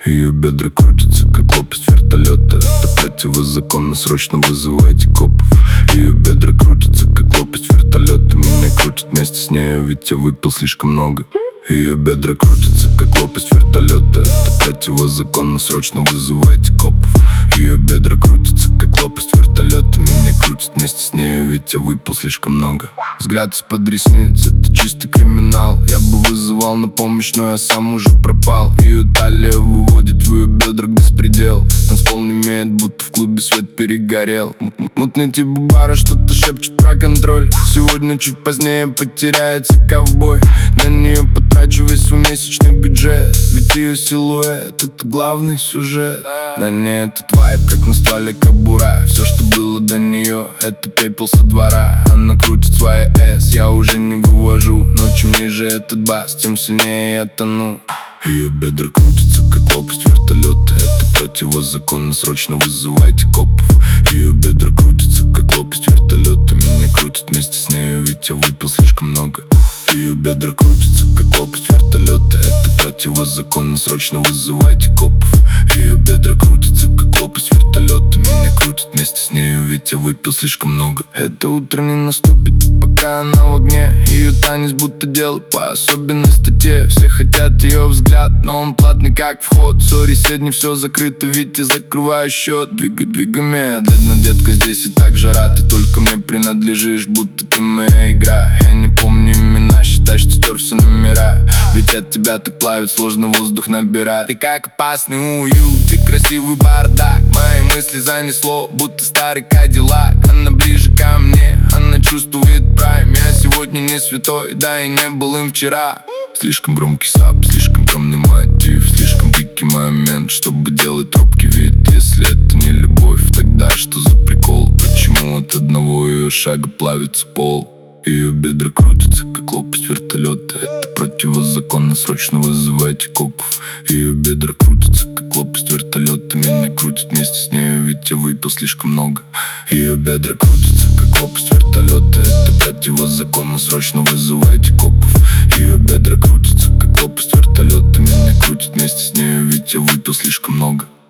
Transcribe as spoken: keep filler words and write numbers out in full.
Ее бедра крутятся, как лопасть вертолета. Это противозаконно, срочно вызывайте копов. Ее бедра крутятся, как лопасть вертолета. Меня крутят вместе с нею, ведь я выпил слишком много. Ее бедра крутятся, как лопасть вертолета. Это противозаконно, срочно вызывайте копов. Ее бедра крутятся, как лопасть вертолета. Меня крутят вместе с нею, ведь я выпил слишком много. Взгляд из-под ресниц, это чистый криминал. Я бы вызывал на помощь, но я сам уже пропал. Ее талия выводит в ее бедрах беспредел. Танцпол не имеет, будто в клубе свет перегорел. Мутный тип бара что-то шепчет про контроль. Сегодня чуть позднее потеряется ковбой. На нее потрачу весь свой месячный бюджет. Ведь ее силуэт — это главный сюжет. На ней этот вайб, как на стволе кобура. Все, что было до нее, это пепел со двора. Она крутит свои эс, я уже не вывожу. Но чем ниже этот бас, тем сильнее я тону. Ее бедра крутятся, как лопасть вертолета. Это противозаконно, срочно вызывайте копов. Ее бедра крутятся, как лопасть вертолета. Меня крутят вместе с нею, ведь я выпил слишком много. Ее бедра крутятся, как лопасть вертолета. Это противозаконно, срочно вызывайте копов. Ее бедра крутятся, как лопасть вертолета. Меня крутят вместе с нею, ведь я выпил слишком много. Это утро не наступит, пока она в огне. Ее танец будто дело по особенной статье. Все хотят ее взгляд, но он платный как вход. Сори, сегодня все закрыто, ведь я закрываю счет. Двигай, двигай медленно, детка, здесь и так жара. Ты только мне принадлежишь, будто ты моя игра. Я не помню имена, считай, что стер все номера. Ведь от тебя так плавит, сложно воздух набирать. Ты как опасный уют, ты красивый бардак. Мои мысли занесло, будто старый кадиллак. Она ближе ко мне, она чувствует прайм. Я сегодня не святой, да и не был им вчера. Слишком громкий сап, слишком темный мотив. Слишком дикий момент, чтобы делать робкий вид. Если это не любовь, тогда что за прикол? Почему от одного ее шага плавится пол? Ее бедра крутятся, как лопасть вертолета. Это противозаконно, срочно вызывайте копов. Ее бедра крутятся, как лопасть вертолета. Меня крутят вместе с нею, ведь я выпил слишком много. Ее бедра крутятся, как лопасть вертолета. Это противозаконно, срочно вызывайте копов. Ее бедра крутятся, как лопасть вертолета. Меня крутят вместе с нею, ведь я выпил слишком много.